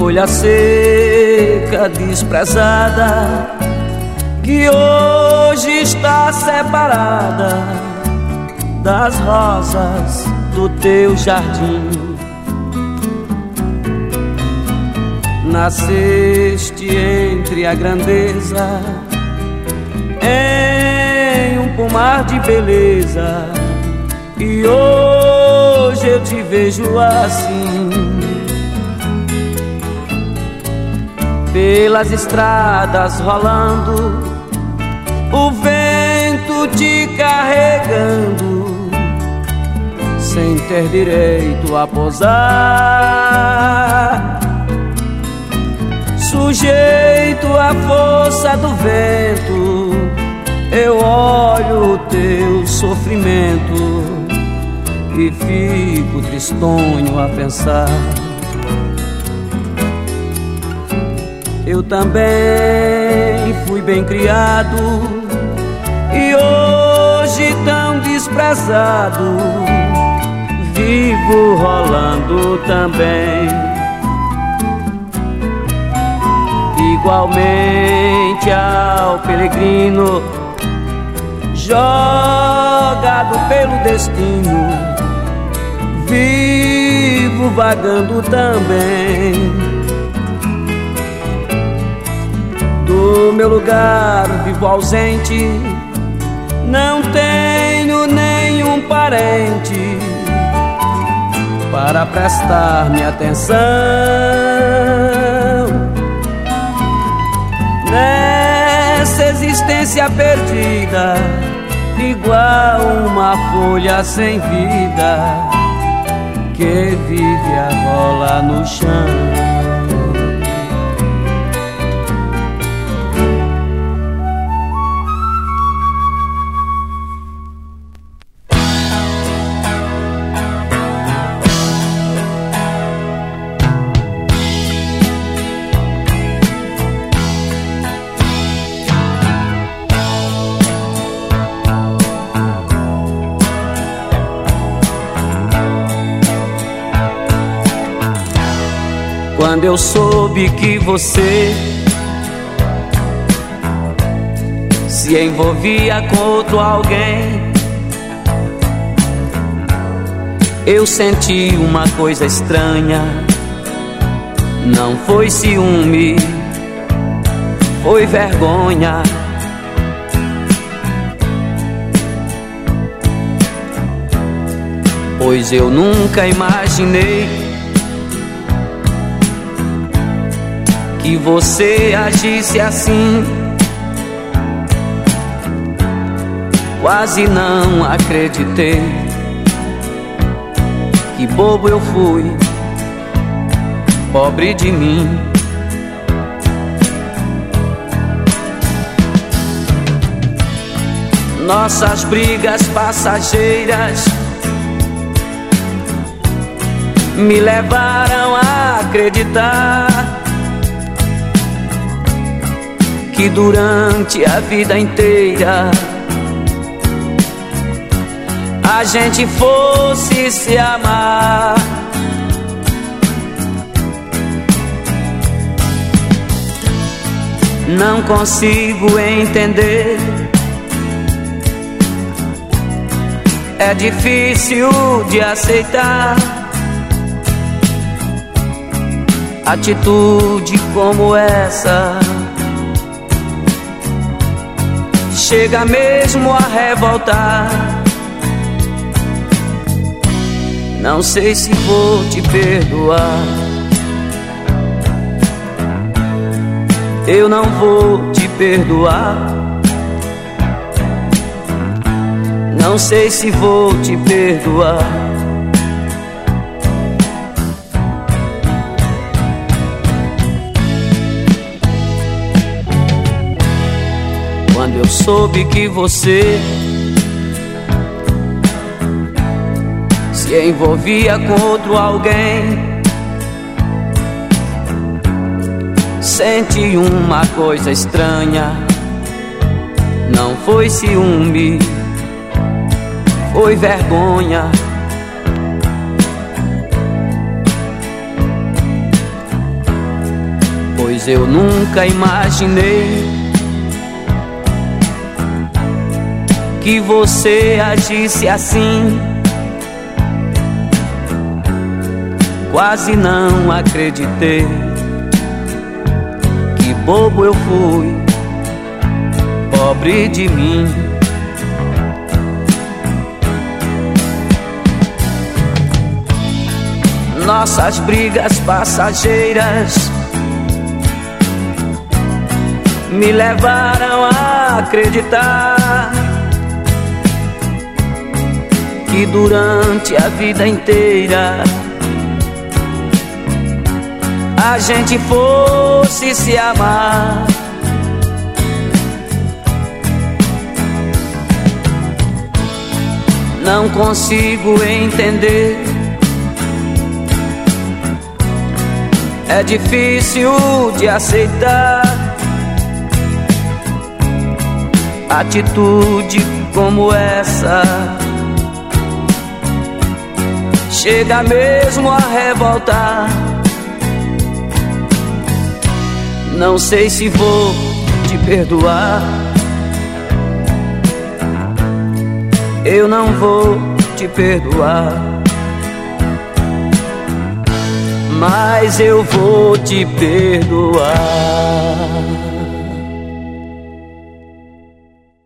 folha seca, desprezada, que hoje está separada das rosas do teu jardim. Nasceste entre a grandeza, em um pomar de beleza, e hoje eu te vejo assim. Pelas estradas rolando, o vento te carregando, sem ter direito a pousar, sujeito à força do vento. Eu olho o teu sofrimento e fico tristonho a pensar. Eu também fui bem criado e hoje tão desprezado, vivo rolando também, igualmente ao peregrino, jogado pelo destino, vivo vagando também. Do meu lugar vivo ausente, não tenho nenhum parente para prestar-me atenção. Nessa existência perdida, igual uma folha sem vida, que vive a rolar no chão. Quando eu soube que você se envolvia com outro alguém, eu senti uma coisa estranha. Não foi ciúme, foi vergonha. Pois eu nunca imaginei que você agisse assim. Quase não acreditei. Que bobo eu fui, pobre de mim. Nossas brigas passageiras me levaram a acreditar que durante a vida inteira a gente fosse se amar. Não consigo entender, é difícil de aceitar atitude como essa. Chega mesmo a revoltar. Não sei se vou te perdoar. Eu não vou te perdoar. Não sei se vou te perdoar. Quando eu soube que você se envolvia com outro alguém, senti uma coisa estranha. Não foi ciúme, foi vergonha. Pois eu nunca imaginei que você agisse assim. Quase não acreditei. Que bobo eu fui, pobre de mim. Nossas brigas passageiras me levaram a acreditar que durante a vida inteira a gente fosse se amar. Não consigo entender, é difícil de aceitar atitude como essa. Chega mesmo a revoltar. Não sei se vou te perdoar. Eu não vou te perdoar, mas eu vou te perdoar.